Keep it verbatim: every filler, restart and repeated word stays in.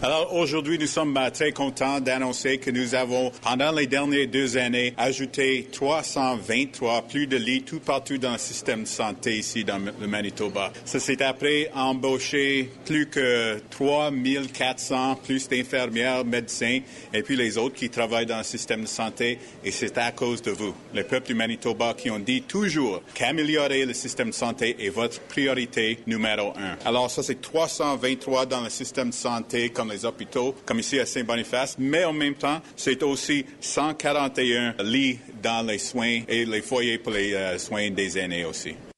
Alors aujourd'hui, nous sommes uh, très contents d'annoncer que nous avons, pendant les dernières deux années, ajouté trois cent vingt-trois plus de lits tout partout dans le système de santé ici dans le Manitoba. Ça, c'est après embaucher plus que trois mille quatre cents plus d'infirmières, médecins et puis les autres qui travaillent dans le système de santé. Et c'est à cause de vous, le peuple du Manitoba, qui ont dit toujours qu'améliorer le système de santé est votre priorité numéro un. Alors ça, c'est trois cent vingt-trois dans le système de santé, comme les hôpitaux, comme ici à Saint-Boniface, mais en même temps, c'est aussi cent quarante et un lits dans les soins et les foyers pour les euh, soins des aînés aussi.